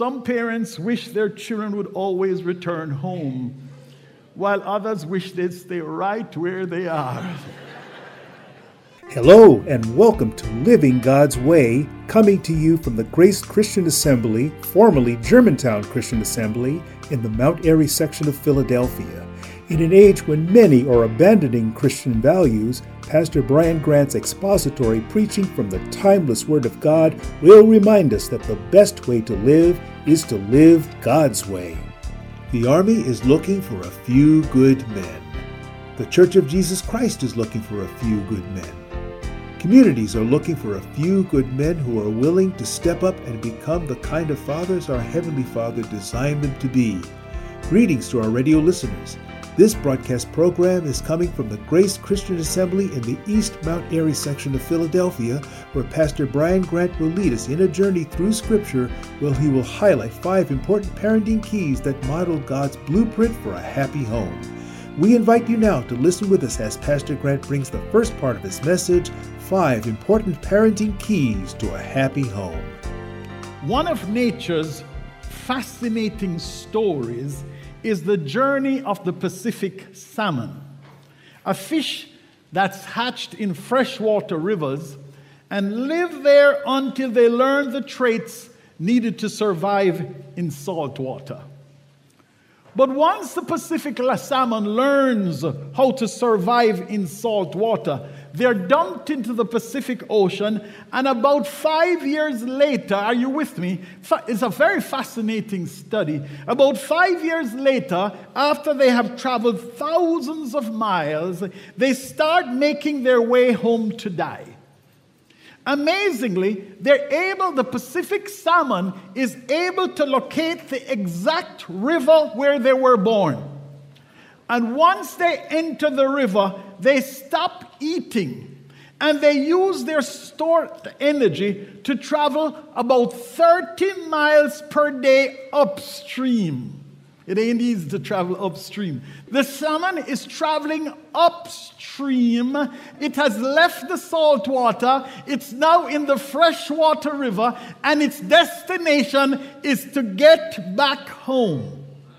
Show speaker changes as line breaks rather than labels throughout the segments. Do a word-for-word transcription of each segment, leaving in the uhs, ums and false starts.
Some parents wish their children would always return home, while others wish they'd stay right where they are.
Hello and welcome to Living God's Way, coming to you from the Grace Christian Assembly, formerly Germantown Christian Assembly, in the Mount Airy section of Philadelphia. In an age when many are abandoning Christian values, Pastor Brian Grant's expository preaching from the timeless Word of God will remind us that the best way to live is to live God's way. The Army is looking for a few good men. The Church of Jesus Christ is looking for a few good men. Communities are looking for a few good men who are willing to step up and become the kind of fathers our Heavenly Father designed them to be. Greetings to our radio listeners. This broadcast program is coming from the Grace Christian Assembly in the East Mount Airy section of Philadelphia, where Pastor Brian Grant will lead us in a journey through Scripture where he will highlight five important parenting keys that model God's blueprint for a happy home. We invite you now to listen with us as Pastor Grant brings the first part of his message, Five Important Parenting Keys to a Happy Home.
One of nature's fascinating stories is the journey of the Pacific salmon, a fish that's hatched in freshwater rivers and live there until they learn the traits needed to survive in salt water. But once the Pacific salmon learns how to survive in salt water, they're dumped into the Pacific Ocean, and about five years later, are you with me? It's a very fascinating study. About five years later, after they have traveled thousands of miles, they start making their way home to die. Amazingly, they're able, the Pacific salmon is able to locate the exact river where they were born. And once they enter the river, they stop eating and they use their stored energy to travel about thirty miles per day upstream. It ain't easy to travel upstream. The salmon is traveling upstream. It has left the salt water. It's now in the freshwater river, and its destination is to get back home.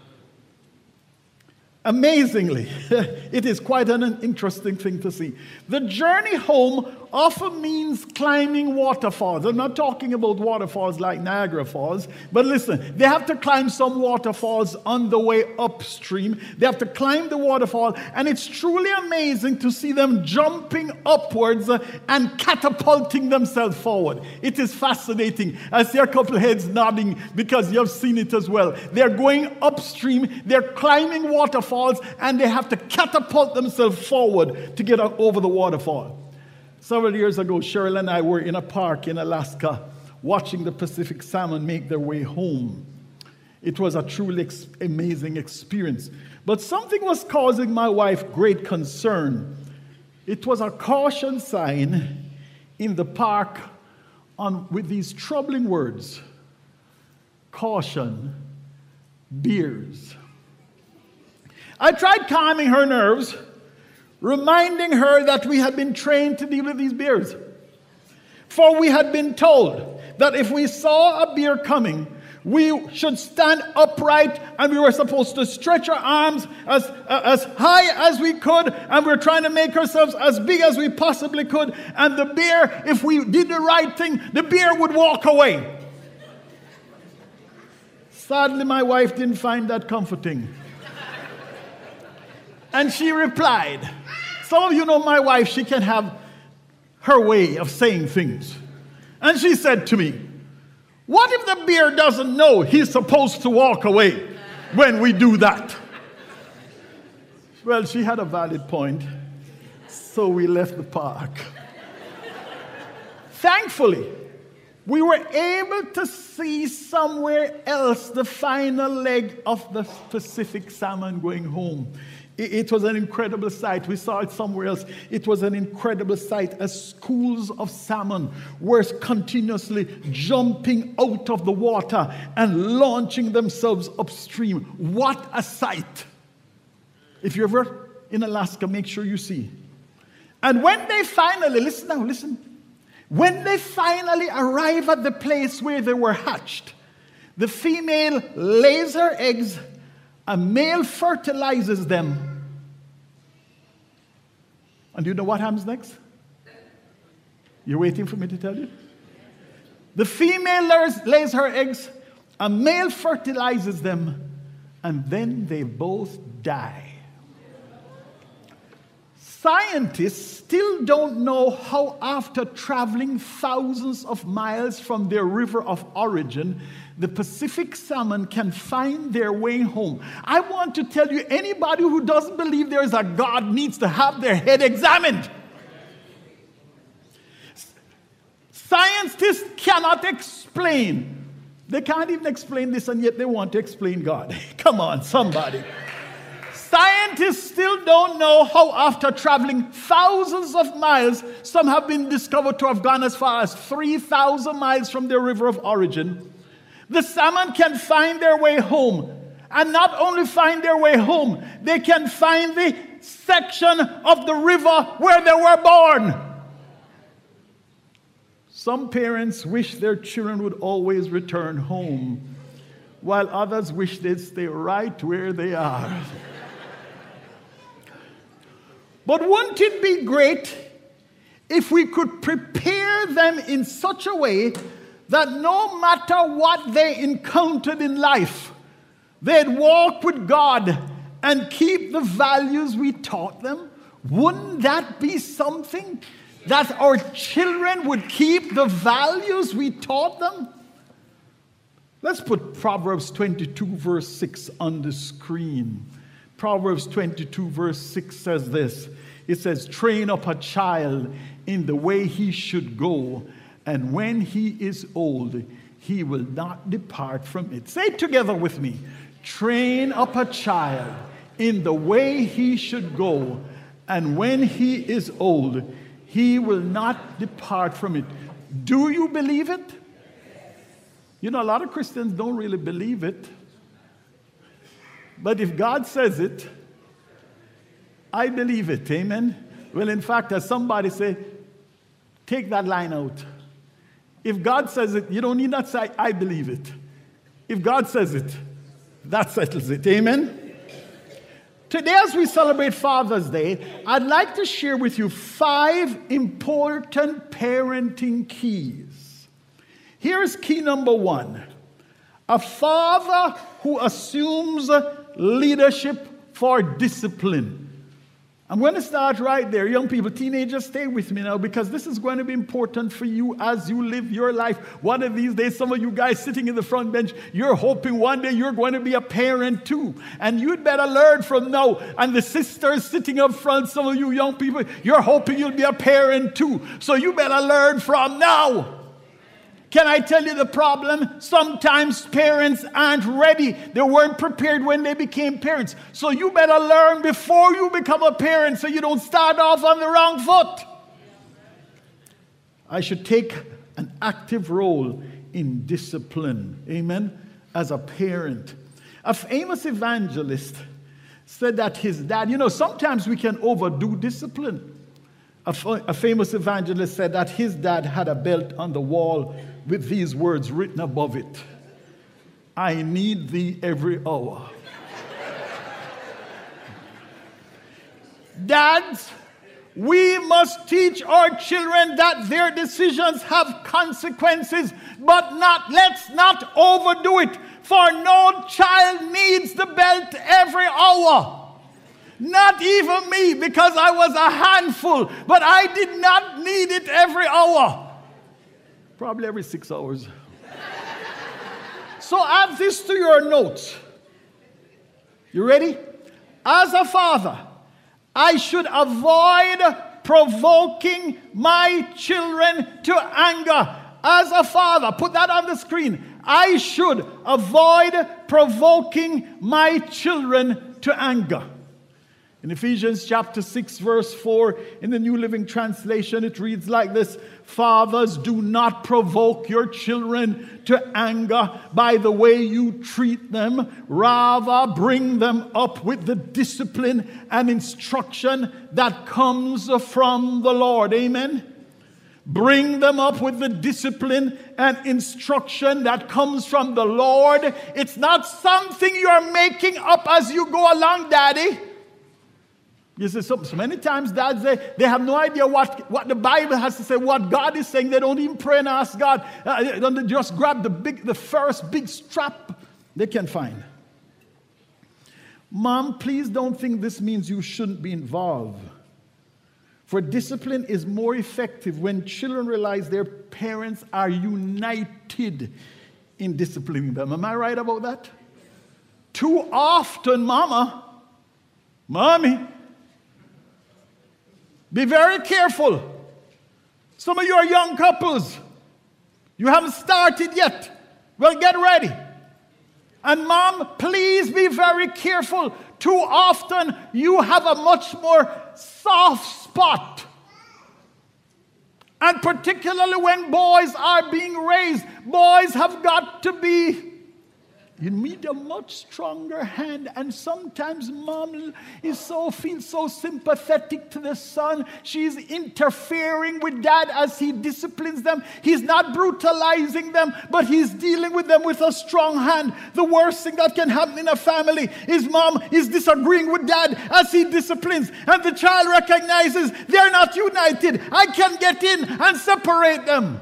Amazingly, it is quite an interesting thing to see. The journey home often means climbing waterfalls. I'm not talking about waterfalls like Niagara Falls, but listen, they have to climb some waterfalls on the way upstream. They have to climb the waterfall, and it's truly amazing to see them jumping upwards and catapulting themselves forward. It is fascinating. I see a couple of heads nodding because you've seen it as well. They're going upstream, they're climbing waterfalls, and they have to catapult themselves forward to get over the waterfall. Several years ago, Cheryl and I were in a park in Alaska watching the Pacific salmon make their way home. It was a truly ex- amazing experience. But something was causing my wife great concern. It was a caution sign in the park on, with these troubling words: caution, bears. I tried calming her nerves, reminding her that we had been trained to deal with these bears. For we had been told that if we saw a bear coming, we should stand upright, and we were supposed to stretch our arms as, uh, as high as we could, and we were trying to make ourselves as big as we possibly could. And the bear, if we did the right thing, the bear would walk away. Sadly, my wife didn't find that comforting. And she replied, some of you know my wife, she can have her way of saying things. And she said to me, what if the bear doesn't know he's supposed to walk away when we do that? Well, she had a valid point, so we left the park. Thankfully, we were able to see somewhere else the final leg of the Pacific salmon going home. It was an incredible sight. We saw it somewhere else. It was an incredible sight as schools of salmon were continuously jumping out of the water and launching themselves upstream. What a sight! If you're ever in Alaska, make sure you see. And when they finally, listen now, listen. When they finally arrive at the place where they were hatched, The female lays her eggs, a male fertilizes them. And do you know what happens next? You're waiting for me to tell you? The female lays, lays her eggs, a male fertilizes them, and then they both die. Scientists still don't know how, after traveling thousands of miles from their river of origin, the Pacific salmon can find their way home. I want to tell you, anybody who doesn't believe there is a God needs to have their head examined. Scientists cannot explain. They can't even explain this, and yet they want to explain God. Come on, somebody. Scientists still don't know how, after traveling thousands of miles, some have been discovered to have gone as far as three thousand miles from their river of origin, the salmon can find their way home. And not only find their way home, they can find the section of the river where they were born. Some parents wish their children would always return home, while others wish they'd stay right where they are. But wouldn't it be great if we could prepare them in such a way that no matter what they encountered in life, they'd walk with God and keep the values we taught them? Wouldn't that be something? That our children would keep the values we taught them? Let's put Proverbs twenty-two, verse six on the screen. Proverbs twenty-two, verse six says this. It says, train up a child in the way he should go, and when he is old, he will not depart from it. Say it together with me. Train up a child in the way he should go, and when he is old, he will not depart from it. Do you believe it? You know, a lot of Christians don't really believe it. But if God says it, I believe it. Amen? Well, in fact, as somebody say, take that line out. If God says it, you don't need that say, I believe it. If God says it, that settles it. Amen? Today, as we celebrate Father's Day, I'd like to share with you five important parenting keys. Here's key number one. A father who assumes leadership for discipline. I'm going to start right there. Young people, teenagers, stay with me now, because this is going to be important for you as you live your life. One of these days, some of you guys sitting in the front bench, you're hoping one day you're going to be a parent too. And you'd better learn from now. And the sisters sitting up front, some of you young people, you're hoping you'll be a parent too. So you better learn from now. Can I tell you the problem? Sometimes parents aren't ready. They weren't prepared when they became parents. So you better learn before you become a parent so you don't start off on the wrong foot. I should take an active role in discipline. Amen? As a parent. A famous evangelist said that his dad, you know, sometimes we can overdo discipline. A, f- a famous evangelist said that his dad had a belt on the wall with these words written above it. I need thee every hour. Dads, we must teach our children that their decisions have consequences, but not, let's not overdo it, for no child needs the belt every hour. Not even me, because I was a handful, but I did not need it every hour. Probably every six hours. So add this to your notes. You ready? As a father, I should avoid provoking my children to anger. As a father, put that on the screen. I should avoid provoking my children to anger. In Ephesians chapter six, verse four, in the New Living Translation, it reads like this: Fathers, do not provoke your children to anger by the way you treat them. Rather, bring them up with the discipline and instruction that comes from the Lord. Amen? Bring them up with the discipline and instruction that comes from the Lord. It's not something you're making up as you go along, Daddy. You see, so, so many times dads, they, they have no idea what, what the Bible has to say, what God is saying. They don't even pray and ask God. Uh, they just grab the big, the first big strap they can find. Mom, please don't think this means you shouldn't be involved. For discipline is more effective when children realize their parents are united in disciplining them. Am I right about that? Too often, Mama, Mommy, be very careful. Some of you are young couples. You haven't started yet. Well, get ready. And Mom, please be very careful. Too often, you have a much more soft spot. And particularly when boys are being raised, boys have got to be, you need a much stronger hand. And sometimes Mom is so, feels so sympathetic to the son. She's interfering with Dad as he disciplines them. He's not brutalizing them, but he's dealing with them with a strong hand. The worst thing that can happen in a family is Mom is disagreeing with Dad as he disciplines. And the child recognizes they're not united. I can get in and separate them.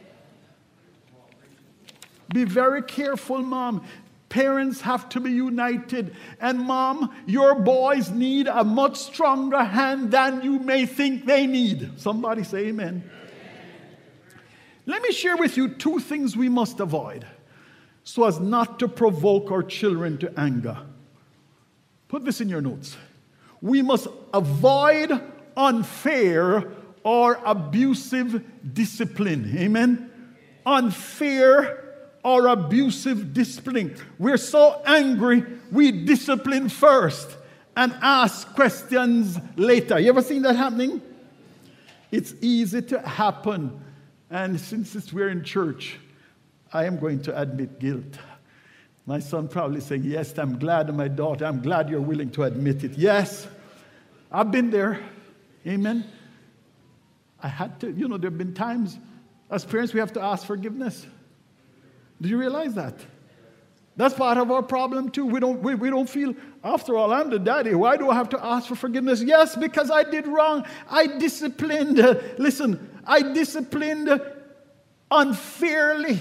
Be very careful, Mom. Parents have to be united. And Mom, your boys need a much stronger hand than you may think they need. Somebody say amen. Amen. Let me share with you two things we must avoid so as not to provoke our children to anger. Put this in your notes. We must avoid unfair or abusive discipline. Amen? Unfair or abusive discipline. We're so angry, we discipline first and ask questions later. You ever seen that happening? It's easy to happen. And since it's, we're in church, I am going to admit guilt. My son probably saying, yes, I'm glad, and my daughter, I'm glad you're willing to admit it. Yes, I've been there. Amen. I had to, you know, there have been times as parents we have to ask forgiveness. Do you realize that? That's part of our problem too. We don't, we, we don't feel, after all, I'm the daddy. Why do I have to ask for forgiveness? Yes, because I did wrong. I disciplined, uh, listen, I disciplined unfairly.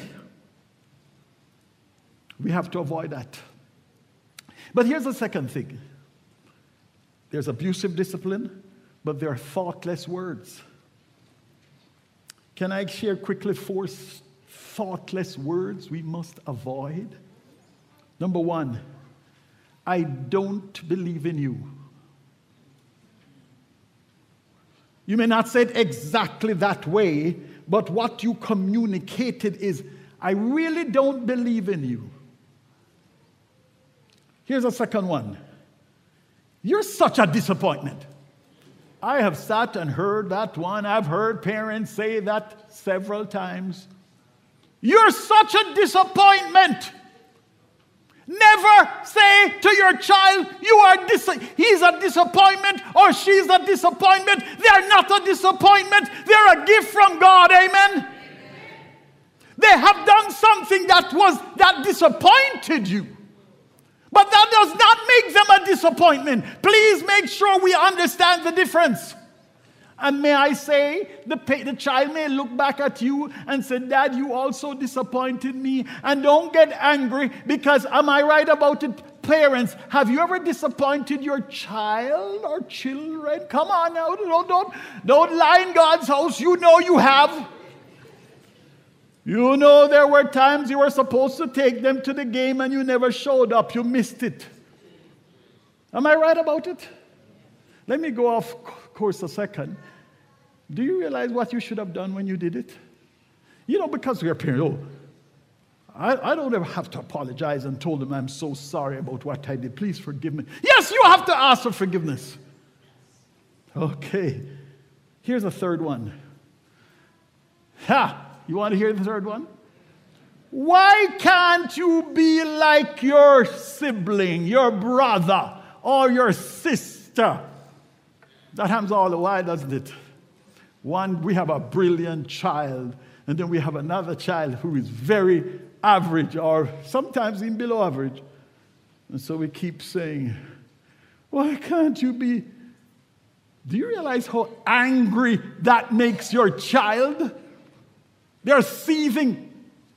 We have to avoid that. But here's the second thing. There's abusive discipline, but there are thoughtless words. Can I share quickly four thoughtless words we must avoid? Number one, I don't believe in you. You may not say it exactly that way, but what you communicated is, I really don't believe in you. Here's a second one. You're such a disappointment. I have sat and heard that one. I've heard parents say that several times. You're such a disappointment. Never say to your child, you are dis- he's a disappointment or she's a disappointment. They're not a disappointment. They're a gift from God. Amen? Amen. They have done something that was that disappointed you. But that does not make them a disappointment. Please make sure we understand the difference. And may I say, the, the child may look back at you and say, Dad, you also disappointed me. And don't get angry because, am I right about it? Parents, have you ever disappointed your child or children? Come on now, don't, don't, don't lie in God's house. You know you have. You know there were times you were supposed to take them to the game and you never showed up. You missed it. Am I right about it? Let me go off course a second. Do you realize what you should have done when you did it? You know, because we're parents, oh, I, I don't ever have to apologize and told them I'm so sorry about what I did. Please forgive me. Yes, you have to ask for forgiveness. Okay. Here's a third one. Ha! You want to hear the third one? Why can't you be like your sibling, your brother, or your sister? That happens all the while, doesn't it? One, we have a brilliant child, and then we have another child who is very average or sometimes even below average. And so we keep saying, why can't you be? Do you realize how angry that makes your child? They're seething.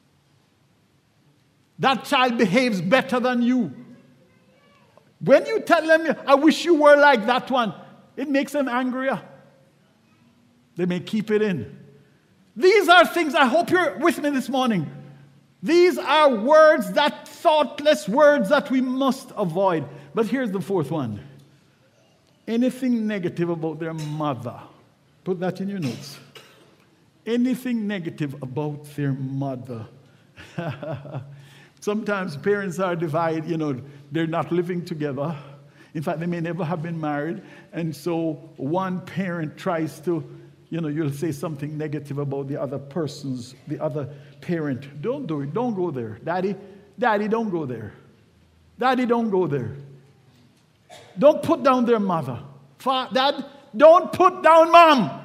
That child behaves better than you. When you tell them, I wish you were like that one, it makes them angrier. They may keep it in. These are things, I hope you're with me this morning. These are words, that thoughtless words that we must avoid. But here's the fourth one. Anything negative about their mother. Put that in your notes. Anything negative about their mother. Sometimes parents are divided, you know, they're not living together. In fact, they may never have been married. And so one parent tries to, you know, you'll say something negative about the other person's, the other parent. Don't do it. Don't go there. Daddy, Daddy, don't go there. Daddy, don't go there. Don't put down their mother. Fa- Dad, don't put down mom.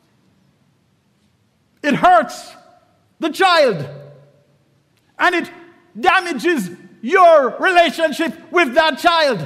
It hurts the child. And it damages your relationship with that child.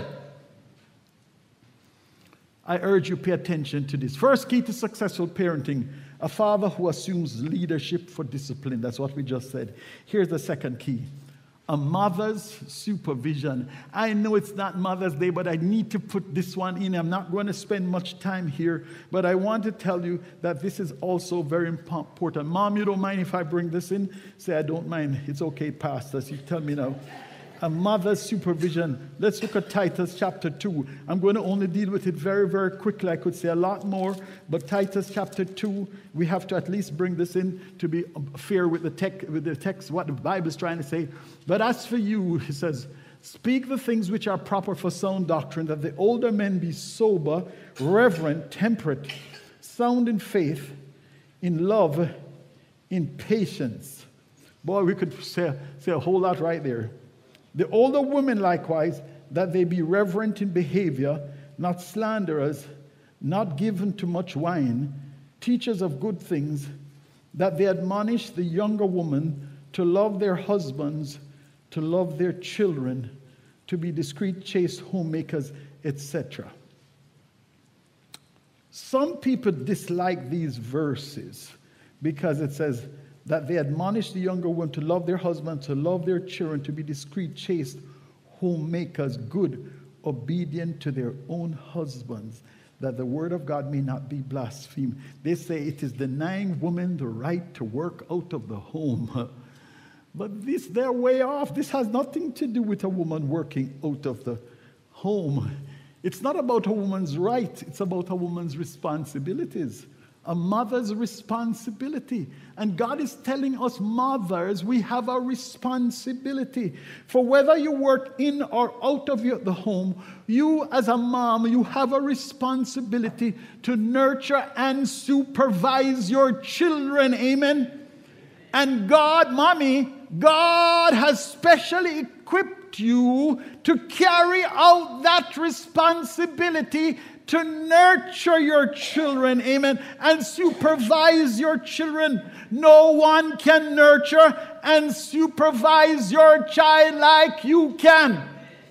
I urge you, pay attention to this. First key to successful parenting, a father who assumes leadership for discipline. That's what we just said. Here's the second key. A mother's supervision. I know it's not Mother's Day, but I need to put this one in. I'm not going to spend much time here, but I want to tell you that this is also very important. Mom, you don't mind if I bring this in? Say, I don't mind. It's okay, Pastor. You tell me now. A mother's supervision. Let's look at Titus chapter two. I'm going to only deal with it very, very quickly. I could say a lot more, but Titus chapter two, we have to at least bring this in to be fair with the, tech, with the text, what the Bible is trying to say. But as for you, he says, speak the things which are proper for sound doctrine, that the older men be sober, reverent, temperate, sound in faith, in love, in patience. Boy, we could say, say a whole lot right there. The older women likewise, that they be reverent in behavior, not slanderers, not given to much wine, teachers of good things, that they admonish the younger women to love their husbands, to love their children, to be discreet, chaste, homemakers, et cetera. Some people dislike these verses because it says, that they admonish the younger women to love their husbands, to love their children, to be discreet, chaste, homemakers, good, obedient to their own husbands, that the word of God may not be blasphemed. They say it is denying women the right to work out of the home. But this, they're way off. This has nothing to do with a woman working out of the home. It's not about a woman's right. It's about a woman's responsibilities. A mother's responsibility. And God is telling us mothers, we have a responsibility. For whether you work in or out of your, the home, you as a mom, you have a responsibility to nurture and supervise your children. Amen? And God, mommy, God has specially equipped you to carry out that responsibility to nurture your children, amen, and supervise your children. No one can nurture and supervise your child like you can.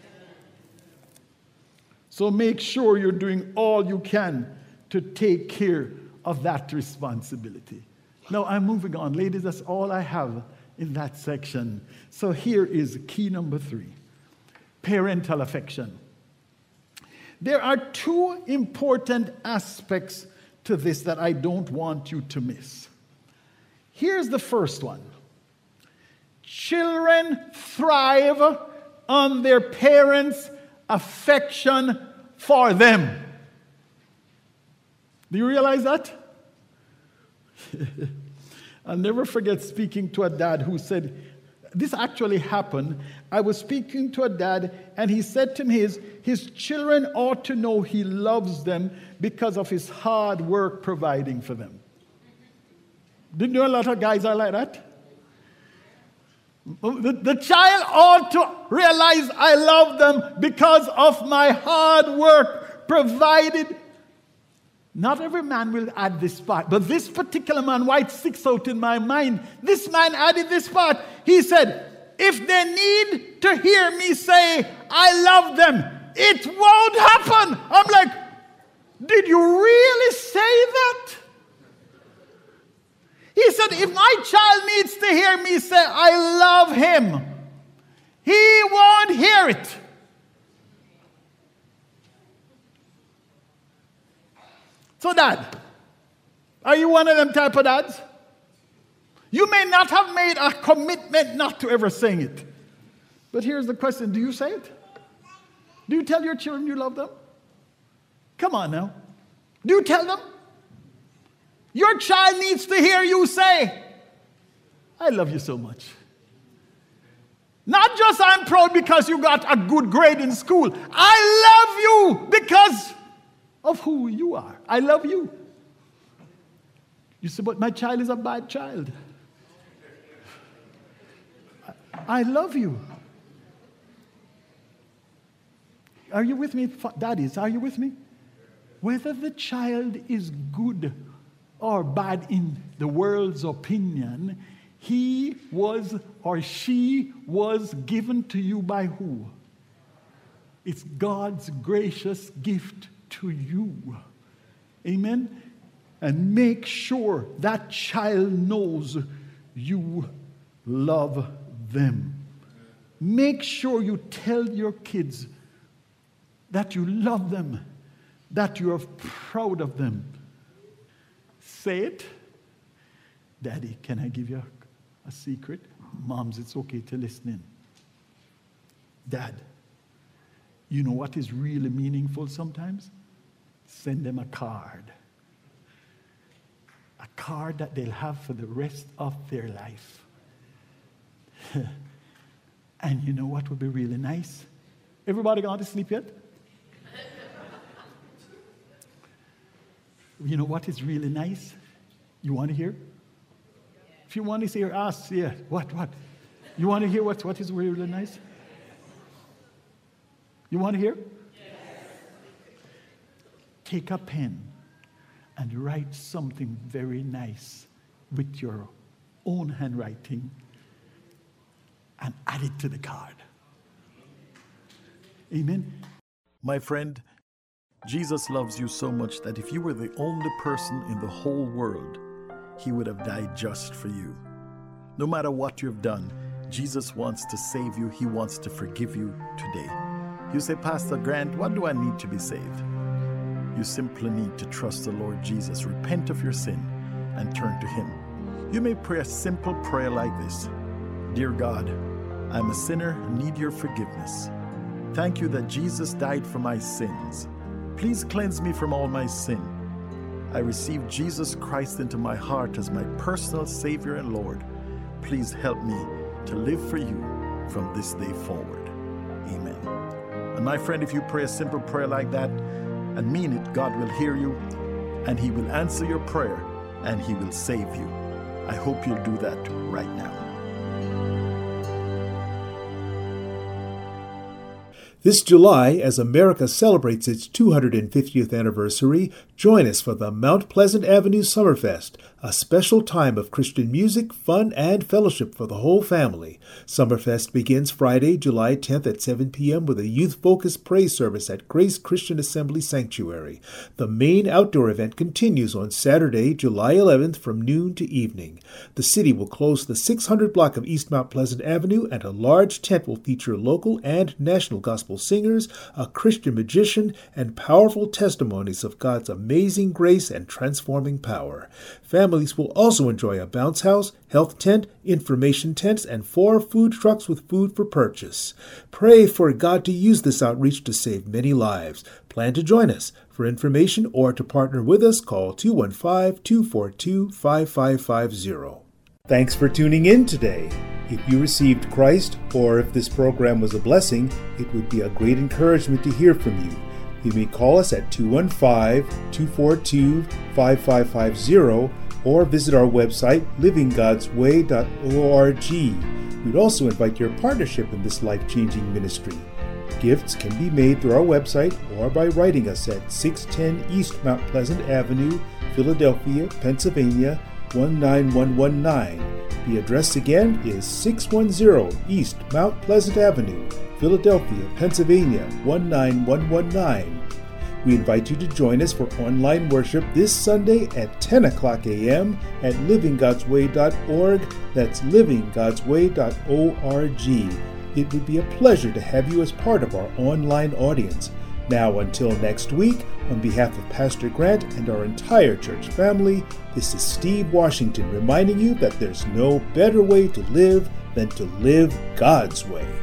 So make sure you're doing all you can to take care of that responsibility. Now I'm moving on. Ladies, that's all I have in that section. So here is key number three, parental affection. There are two important aspects to this that I don't want you to miss. Here's the first one. Children thrive on their parents' affection for them. Do you realize that? I'll never forget speaking to a dad who said, this actually happened. I was speaking to a dad, and he said to me, his, his children ought to know he loves them because of his hard work providing for them. Didn't you know a lot of guys are like that? The, the child ought to realize I love them because of my hard work provided Not every man will add this part, but this particular man, why it sticks out in my mind, this man added this part. He said, if they need to hear me say, I love them, it won't happen. I'm like, did you really say that? He said, if my child needs to hear me say, I love him, he won't hear it. So, Dad, are you one of them type of dads? You may not have made a commitment not to ever saying it. But here's the question, do you say it? Do you tell your children you love them? Come on now. Do you tell them? Your child needs to hear you say, I love you so much. Not just I'm proud because you got a good grade in school. I love you because of who you are. I love you. You say, but my child is a bad child. I love you. Are you with me, daddies? Are you with me? Whether the child is good or bad in the world's opinion, he was or she was given to you by who? It's God's gracious gift to you. Amen? And make sure that child knows you love them. Make sure you tell your kids that you love them, that you are proud of them. Say it. Daddy, can I give you a, a secret? Moms, it's okay to listen in. Dad, you know what is really meaningful sometimes? Send them a card. A card that they'll have for the rest of their life. And you know what would be really nice? Everybody gone to sleep yet? You know what is really nice? You want to hear? If you want to hear, ask, yeah, what, what? You want to hear what, what is really nice? You want to hear? Take a pen and write something very nice with your own handwriting and add it to the card. Amen.
My friend, Jesus loves you so much that if you were the only person in the whole world, he would have died just for you. No matter what you've done, Jesus wants to save you. He wants to forgive you today. You say, Pastor Grant, what do I need to be saved? You simply need to trust the Lord Jesus, repent of your sin, and turn to him. You may pray a simple prayer like this. Dear God, I'm a sinner and need your forgiveness. Thank you that Jesus died for my sins. Please cleanse me from all my sin. I receive Jesus Christ into my heart as my personal Savior and Lord. Please help me to live for you from this day forward. Amen. And my friend, if you pray a simple prayer like that and mean it, God will hear you and he will answer your prayer and he will save you. I hope you'll do that right now.
This July, as America celebrates its two hundred fiftieth anniversary, join us for the Mount Pleasant Avenue Summerfest, a special time of Christian music, fun, and fellowship for the whole family. Summerfest begins Friday, July tenth at seven p.m. with a youth-focused praise service at Grace Christian Assembly Sanctuary. The main outdoor event continues on Saturday, July eleventh from noon to evening. The city will close the six hundred block of East Mount Pleasant Avenue, and a large tent will feature local and national gospel singers, a Christian magician, and powerful testimonies of God's amazing grace and transforming power. Families will also enjoy a bounce house, health tent, information tents, and four food trucks with food for purchase. Pray for God to use this outreach to save many lives. Plan to join us. For information or to partner with us, call two one five, two four two, five five five zero. Thanks for tuning in today. If you received Christ, or if this program was a blessing, it would be a great encouragement to hear from you. You may call us at two one five, two four two, five five five zero or visit our website, living gods way dot org. We'd also invite your partnership in this life-changing ministry. Gifts can be made through our website or by writing us at six ten East Mount Pleasant Avenue, Philadelphia, Pennsylvania, one nine one one nine. The address again is six ten East Mount Pleasant Avenue, Philadelphia, Pennsylvania, one nine one one nine. We invite you to join us for online worship this Sunday at ten o'clock a.m. at living gods way dot org. That's living gods way dot org. It would be a pleasure to have you as part of our online audience. Now, until next week, on behalf of Pastor Grant and our entire church family, this is Steve Washington reminding you that there's no better way to live than to live God's way.